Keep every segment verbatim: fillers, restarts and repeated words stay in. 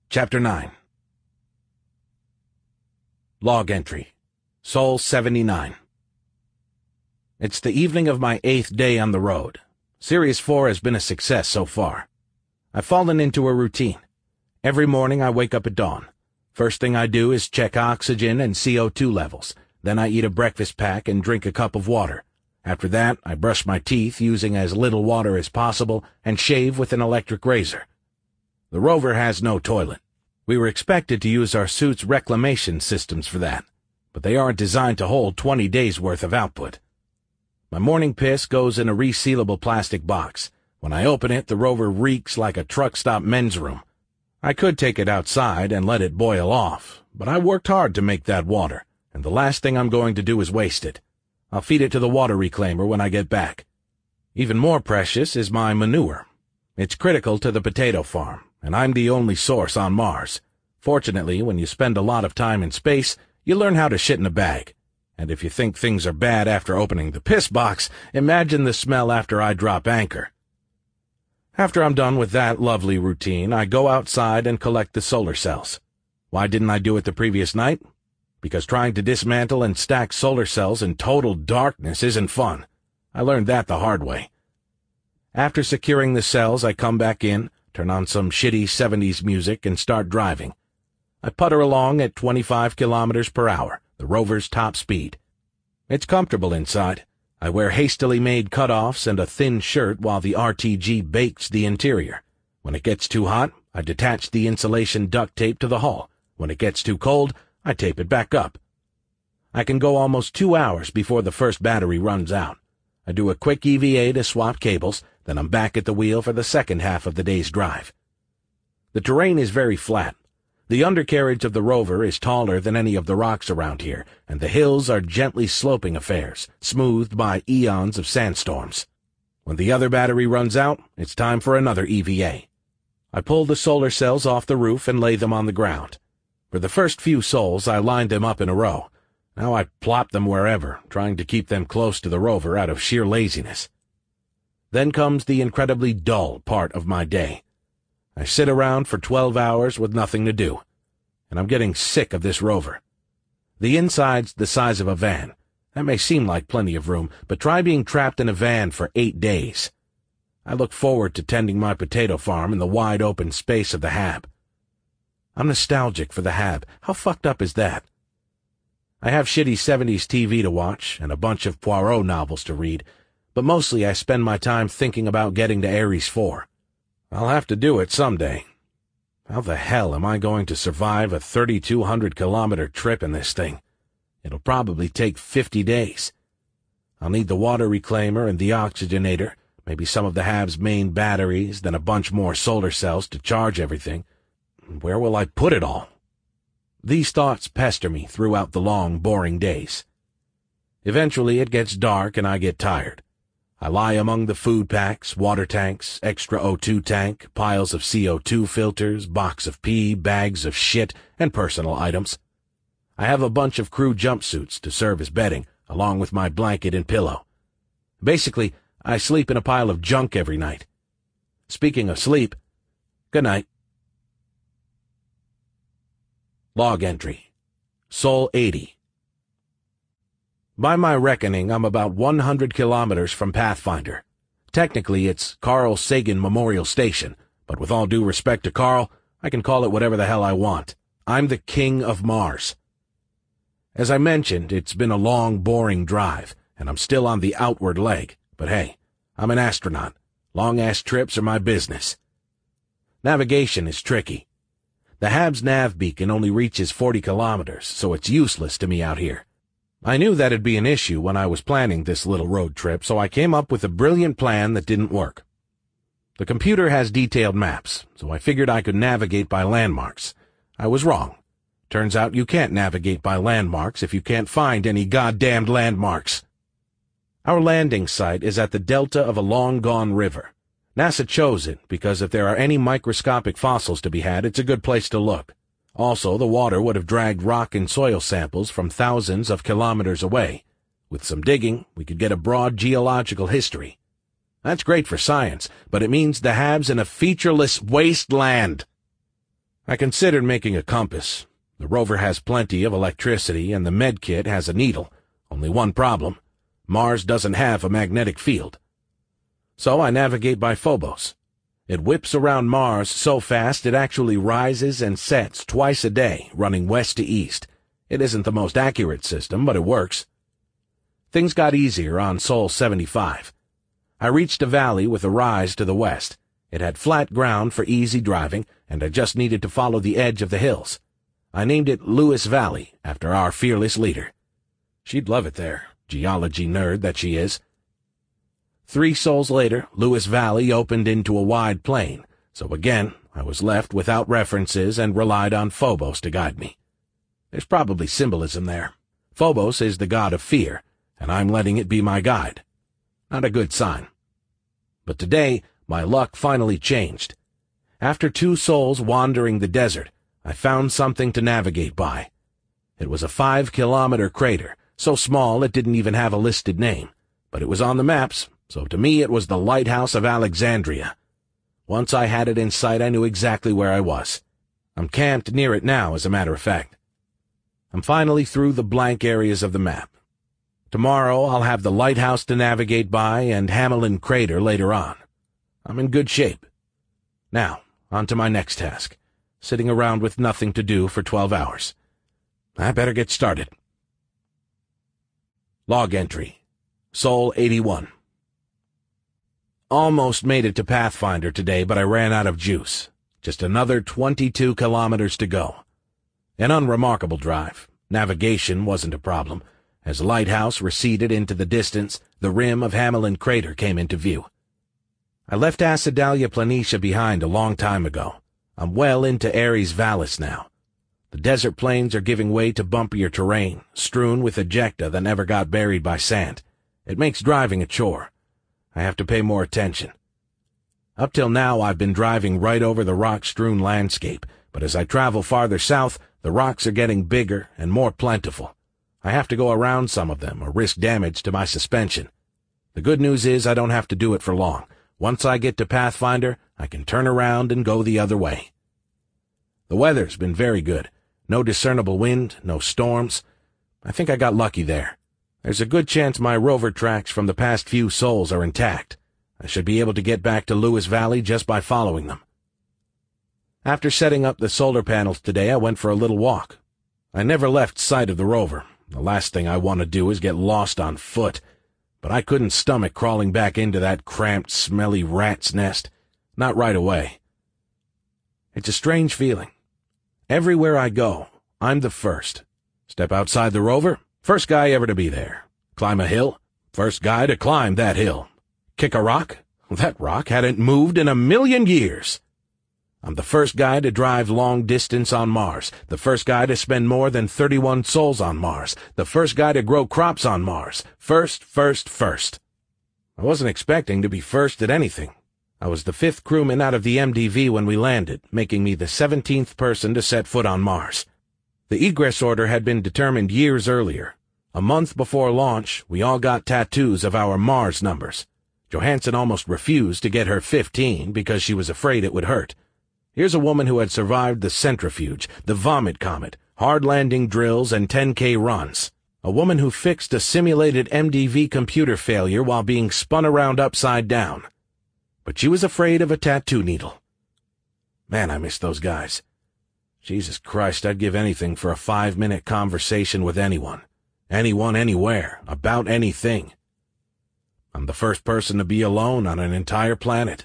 Chapter nine. Log entry. Sol seventy-nine. It's the evening of my eighth day on the road. Sirius four has been a success so far. I've fallen into a routine. Every morning I wake up at dawn. First thing I do is check oxygen and C O two levels. Then I eat a breakfast pack and drink a cup of water. After that, I brush my teeth using as little water as possible and shave with an electric razor. The rover has no toilet. We were expected to use our suit's reclamation systems for that, but they aren't designed to hold twenty days' worth of output. My morning piss goes in a resealable plastic box. When I open it, the rover reeks like a truck stop men's room. I could take it outside and let it boil off, but I worked hard to make that water, and the last thing I'm going to do is waste it. I'll feed it to the water reclaimer when I get back. Even more precious is my manure. It's critical to the potato farm, and I'm the only source on Mars. Fortunately, when you spend a lot of time in space, you learn how to shit in a bag. And if you think things are bad after opening the piss box, imagine the smell after I drop anchor. After I'm done with that lovely routine, I go outside and collect the solar cells. Why didn't I do it the previous night? Because trying to dismantle and stack solar cells in total darkness isn't fun. I learned that the hard way. After securing the cells, I come back in, turn on some shitty seventies music, and start driving. I putter along at twenty-five kilometers per hour, the rover's top speed. It's comfortable inside. I wear hastily made cutoffs and a thin shirt while the R T G bakes the interior. When it gets too hot, I detach the insulation duct tape to the hull. When it gets too cold, I tape it back up. I can go almost two hours before the first battery runs out. I do a quick E V A to swap cables, then I'm back at the wheel for the second half of the day's drive. The terrain is very flat. The undercarriage of the rover is taller than any of the rocks around here, and the hills are gently sloping affairs, smoothed by eons of sandstorms. When the other battery runs out, it's time for another E V A. I pull the solar cells off the roof and lay them on the ground. For the first few sols, I lined them up in a row. Now I plop them wherever, trying to keep them close to the rover out of sheer laziness. Then comes the incredibly dull part of my day. I sit around for twelve hours with nothing to do, and I'm getting sick of this rover. The inside's the size of a van. That may seem like plenty of room, but try being trapped in a van for eight days. I look forward to tending my potato farm in the wide open space of the hab. I'm nostalgic for the hab. How fucked up is that? I have shitty seventies T V to watch and a bunch of Poirot novels to read, but mostly I spend my time thinking about getting to Ares four. I'll have to do it someday. How the hell am I going to survive a thirty-two hundred kilometer trip in this thing? It'll probably take fifty days. I'll need the water reclaimer and the oxygenator, maybe some of the hab's main batteries, then a bunch more solar cells to charge everything. Where will I put it all? These thoughts pester me throughout the long, boring days. Eventually it gets dark and I get tired. I lie among the food packs, water tanks, extra O two tank, piles of C O two filters, box of pee, bags of shit, and personal items. I have a bunch of crew jumpsuits to serve as bedding, along with my blanket and pillow. Basically, I sleep in a pile of junk every night. Speaking of sleep, good night. Log entry. Sol eighty. By my reckoning, I'm about one hundred kilometers from Pathfinder. Technically, it's Carl Sagan Memorial Station, but with all due respect to Carl, I can call it whatever the hell I want. I'm the king of Mars. As I mentioned, it's been a long, boring drive, and I'm still on the outward leg, but hey, I'm an astronaut. Long-ass trips are my business. Navigation is tricky. The hab's nav beacon only reaches forty kilometers, so it's useless to me out here. I knew that'd be an issue when I was planning this little road trip, so I came up with a brilliant plan that didn't work. The computer has detailed maps, so I figured I could navigate by landmarks. I was wrong. Turns out you can't navigate by landmarks if you can't find any goddamned landmarks. Our landing site is at the delta of a long-gone river. NASA chose it because if there are any microscopic fossils to be had, it's a good place to look. Also, the water would have dragged rock and soil samples from thousands of kilometers away. With some digging, we could get a broad geological history. That's great for science, but it means the hab's in a featureless wasteland. I considered making a compass. The rover has plenty of electricity, and the med kit has a needle. Only one problem. Mars doesn't have a magnetic field. So I navigate by Phobos. It whips around Mars so fast it actually rises and sets twice a day, running west to east. It isn't the most accurate system, but it works. Things got easier on Sol seventy-five. I reached a valley with a rise to the west. It had flat ground for easy driving, and I just needed to follow the edge of the hills. I named it Lewis Valley, after our fearless leader. She'd love it there, geology nerd that she is. Three sols later, Lewis Valley opened into a wide plain, so again, I was left without references and relied on Phobos to guide me. There's probably symbolism there. Phobos is the god of fear, and I'm letting it be my guide. Not a good sign. But today, my luck finally changed. After two sols wandering the desert, I found something to navigate by. It was a five-kilometer crater, so small it didn't even have a listed name, but it was on the maps, so to me it was the Lighthouse of Alexandria. Once I had it in sight, I knew exactly where I was. I'm camped near it now, as a matter of fact. I'm finally through the blank areas of the map. Tomorrow I'll have the lighthouse to navigate by and Hamelin Crater later on. I'm in good shape. Now, on to my next task, sitting around with nothing to do for twelve hours. I better get started. Log entry. Sol eighty-one. Almost made it to Pathfinder today, but I ran out of juice. Just another twenty-two kilometers to go. An unremarkable drive. Navigation wasn't a problem. As Lighthouse receded into the distance, the rim of Hamelin Crater came into view. I left Acidalia Planitia behind a long time ago. I'm well into Ares Vallis now. The desert plains are giving way to bumpier terrain, strewn with ejecta that never got buried by sand. It makes driving a chore. I have to pay more attention. Up till now, I've been driving right over the rock-strewn landscape, but as I travel farther south, the rocks are getting bigger and more plentiful. I have to go around some of them or risk damage to my suspension. The good news is I don't have to do it for long. Once I get to Pathfinder, I can turn around and go the other way. The weather's been very good. No discernible wind, no storms. I think I got lucky there. There's a good chance my rover tracks from the past few sols are intact. I should be able to get back to Lewis Valley just by following them. After setting up the solar panels today, I went for a little walk. I never left sight of the rover. The last thing I want to do is get lost on foot. But I couldn't stomach crawling back into that cramped, smelly rat's nest. Not right away. It's a strange feeling. Everywhere I go, I'm the first. Step outside the rover, first guy ever to be there. Climb a hill, first guy to climb that hill. Kick a rock, that rock hadn't moved in a million years. I'm the first guy to drive long distance on Mars, the first guy to spend more than thirty-one sols on Mars, the first guy to grow crops on Mars. First, first, first. I wasn't expecting to be first at anything. I was the fifth crewman out of the M D V when we landed, making me the seventeenth person to set foot on Mars. The egress order had been determined years earlier. A month before launch, we all got tattoos of our Mars numbers. Johansson almost refused to get her fifteen because she was afraid it would hurt. Here's a woman who had survived the centrifuge, the vomit comet, hard landing drills, and ten K runs. A woman who fixed a simulated M D V computer failure while being spun around upside down. But she was afraid of a tattoo needle. Man, I miss those guys. Jesus Christ, I'd give anything for a five-minute conversation with anyone. Anyone, anywhere, about anything. I'm the first person to be alone on an entire planet.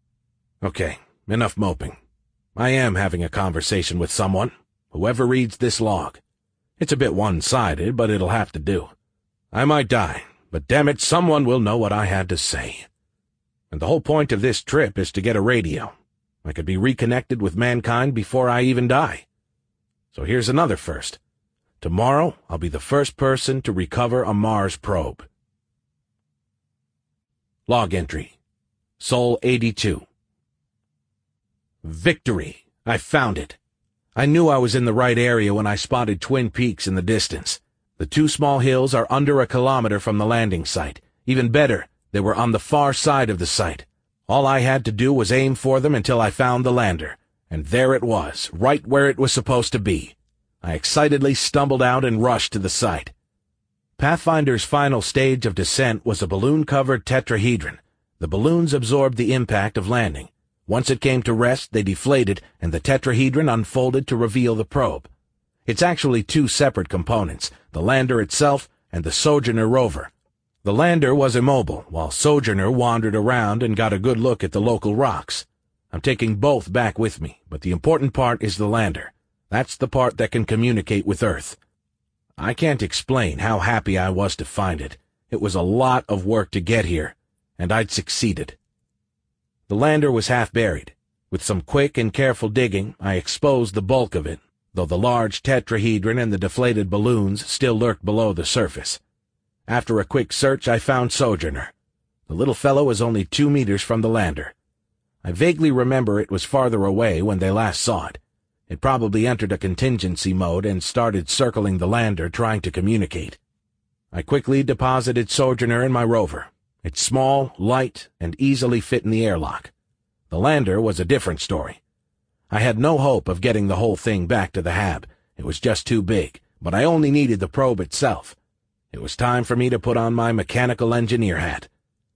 Okay, enough moping. I am having a conversation with someone, whoever reads this log. It's a bit one-sided, but it'll have to do. I might die, but damn it, someone will know what I had to say. And the whole point of this trip is to get a radio. I could be reconnected with mankind before I even die. So here's another first. Tomorrow, I'll be the first person to recover a Mars probe. Log entry. Sol eighty-two. Victory! I found it. I knew I was in the right area when I spotted Twin Peaks in the distance. The two small hills are under a kilometer from the landing site. Even better, they were on the far side of the site. All I had to do was aim for them until I found the lander. And there it was, right where it was supposed to be. I excitedly stumbled out and rushed to the site. Pathfinder's final stage of descent was a balloon-covered tetrahedron. The balloons absorbed the impact of landing. Once it came to rest, they deflated, and the tetrahedron unfolded to reveal the probe. It's actually two separate components, the lander itself and the Sojourner rover. The lander was immobile, while Sojourner wandered around and got a good look at the local rocks. I'm taking both back with me, but the important part is the lander. That's the part that can communicate with Earth. I can't explain how happy I was to find it. It was a lot of work to get here, and I'd succeeded. The lander was half buried. With some quick and careful digging, I exposed the bulk of it, though the large tetrahedron and the deflated balloons still lurked below the surface. After a quick search, I found Sojourner. The little fellow was only two meters from the lander. I vaguely remember it was farther away when they last saw it. It probably entered a contingency mode and started circling the lander, trying to communicate. I quickly deposited Sojourner in my rover. It's small, light, and easily fit in the airlock. The lander was a different story. I had no hope of getting the whole thing back to the Hab. It was just too big, but I only needed the probe itself. It was time for me to put on my mechanical engineer hat.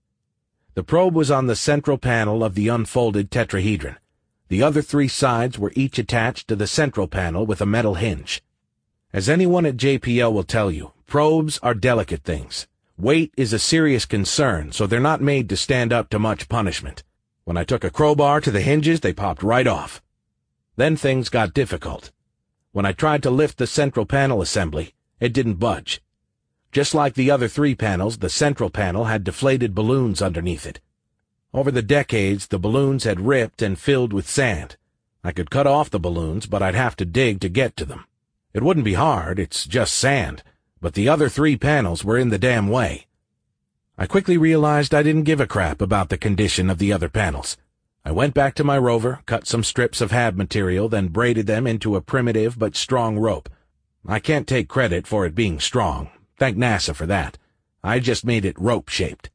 The probe was on the central panel of the unfolded tetrahedron. The other three sides were each attached to the central panel with a metal hinge. As anyone at J P L will tell you, probes are delicate things. Weight is a serious concern, so they're not made to stand up to much punishment. When I took a crowbar to the hinges, they popped right off. Then things got difficult. When I tried to lift the central panel assembly, it didn't budge. Just like the other three panels, the central panel had deflated balloons underneath it. Over the decades, the balloons had ripped and filled with sand. I could cut off the balloons, but I'd have to dig to get to them. It wouldn't be hard, it's just sand. But the other three panels were in the damn way. I quickly realized I didn't give a crap about the condition of the other panels. I went back to my rover, cut some strips of Hab material, then braided them into a primitive but strong rope. I can't take credit for it being strong. Thank NASA for that. I just made it rope-shaped.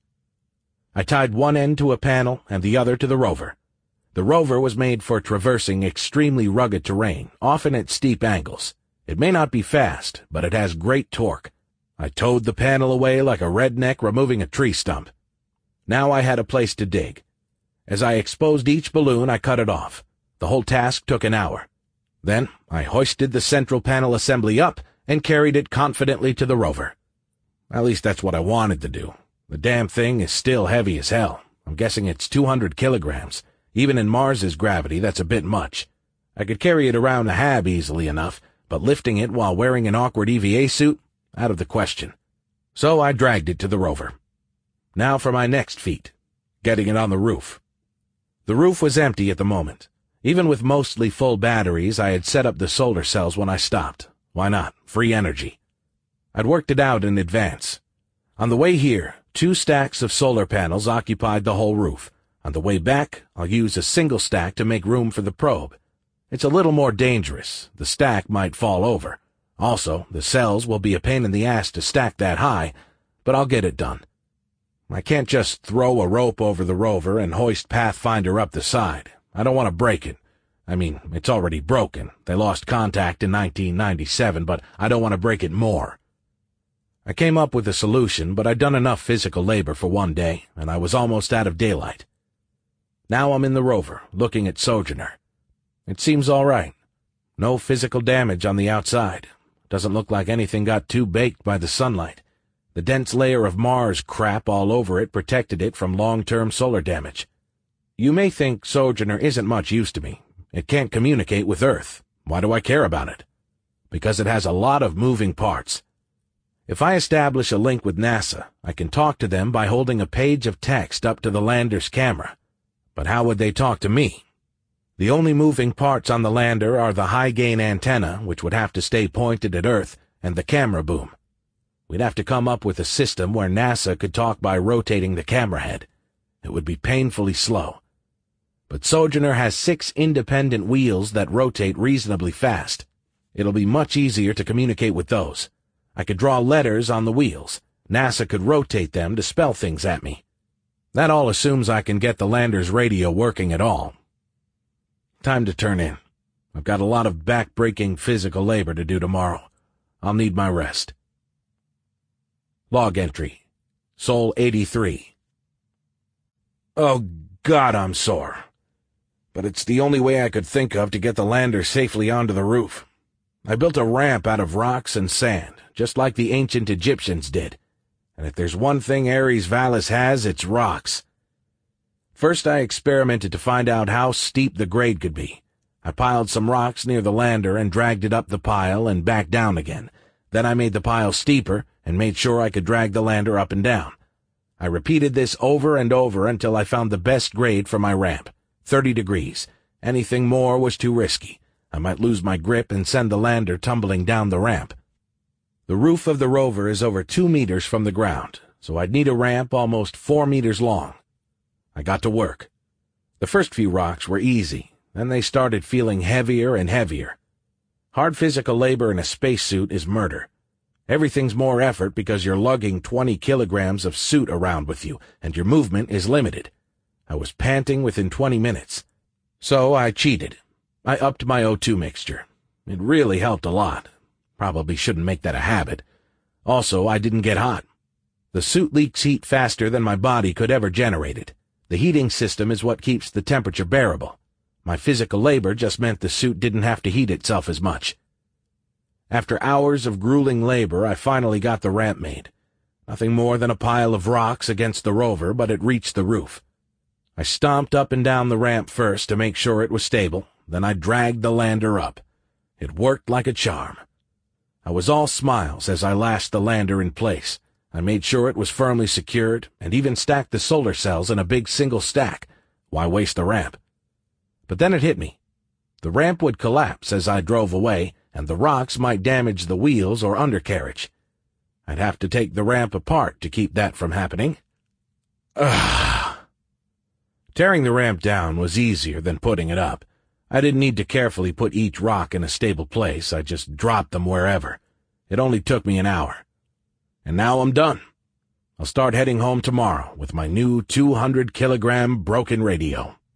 I tied one end to a panel and the other to the rover. The rover was made for traversing extremely rugged terrain, often at steep angles. It may not be fast, but it has great torque. I towed the panel away like a redneck removing a tree stump. Now I had a place to dig. As I exposed each balloon, I cut it off. The whole task took an hour. Then I hoisted the central panel assembly up and carried it confidently to the rover. At least that's what I wanted to do. The damn thing is still heavy as hell. I'm guessing it's two hundred kilograms. Even in Mars's gravity, that's a bit much. I could carry it around the Hab easily enough, but lifting it while wearing an awkward E V A suit? Out of the question. So I dragged it to the rover. Now for my next feat, getting it on the roof. The roof was empty at the moment. Even with mostly full batteries, I had set up the solar cells when I stopped. Why not? Free energy. I'd worked it out in advance. On the way here, two stacks of solar panels occupied the whole roof. On the way back, I'll use a single stack to make room for the probe. It's a little more dangerous. The stack might fall over. Also, the cells will be a pain in the ass to stack that high, but I'll get it done. I can't just throw a rope over the rover and hoist Pathfinder up the side. I don't want to break it. I mean, it's already broken. They lost contact in nineteen ninety-seven, but I don't want to break it more. I came up with a solution, but I'd done enough physical labor for one day, and I was almost out of daylight. Now I'm in the rover, looking at Sojourner. It seems all right. No physical damage on the outside. Doesn't look like anything got too baked by the sunlight. The dense layer of Mars crap all over it protected it from long-term solar damage. You may think Sojourner isn't much use to me. It can't communicate with Earth. Why do I care about it? Because it has a lot of moving parts. If I establish a link with NASA, I can talk to them by holding a page of text up to the lander's camera. But how would they talk to me? The only moving parts on the lander are the high-gain antenna, which would have to stay pointed at Earth, and the camera boom. We'd have to come up with a system where NASA could talk by rotating the camera head. It would be painfully slow. But Sojourner has six independent wheels that rotate reasonably fast. It'll be much easier to communicate with those. I could draw letters on the wheels. NASA could rotate them to spell things at me. That all assumes I can get the lander's radio working at all. Time to turn in. I've got a lot of back-breaking physical labor to do tomorrow. I'll need my rest. Log entry. Sol eighty-three. Oh, God, I'm sore. But it's the only way I could think of to get the lander safely onto the roof. I built a ramp out of rocks and sand, just like the ancient Egyptians did. And if there's one thing Ares Vallis has, it's rocks. First, I experimented to find out how steep the grade could be. I piled some rocks near the lander and dragged it up the pile and back down again. Then I made the pile steeper and made sure I could drag the lander up and down. I repeated this over and over until I found the best grade for my ramp, thirty degrees. Anything more was too risky. I might lose my grip and send the lander tumbling down the ramp. The roof of the rover is over two meters from the ground, so I'd need a ramp almost four meters long. I got to work. The first few rocks were easy, then they started feeling heavier and heavier. Hard physical labor in a spacesuit is murder. Everything's more effort because you're lugging twenty kilograms of suit around with you, and your movement is limited. I was panting within twenty minutes. So I cheated. I upped my O two mixture. It really helped a lot. Probably shouldn't make that a habit. Also, I didn't get hot. The suit leaks heat faster than my body could ever generate it. The heating system is what keeps the temperature bearable. My physical labor just meant the suit didn't have to heat itself as much. After hours of grueling labor, I finally got the ramp made. Nothing more than a pile of rocks against the rover, but it reached the roof. I stomped up and down the ramp first to make sure it was stable, then I dragged the lander up. It worked like a charm. I was all smiles as I lashed the lander in place. I made sure it was firmly secured, and even stacked the solar cells in a big single stack. Why waste the ramp? But then it hit me. The ramp would collapse as I drove away, and the rocks might damage the wheels or undercarriage. I'd have to take the ramp apart to keep that from happening. Ugh. Tearing the ramp down was easier than putting it up. I didn't need to carefully put each rock in a stable place. I just dropped them wherever. It only took me an hour. And now I'm done. I'll start heading home tomorrow with my new two hundred kilogram broken radio.